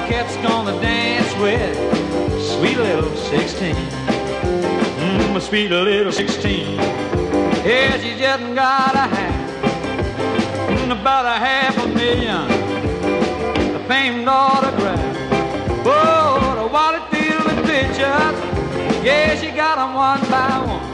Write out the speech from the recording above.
Rocket's gonna dance with sweet little 16. My sweet little 16. Yeah, she just got a hat, about a $500,000, a famed autograph. Oh, the wallet filled with pictures. Yeah, she got them one by one.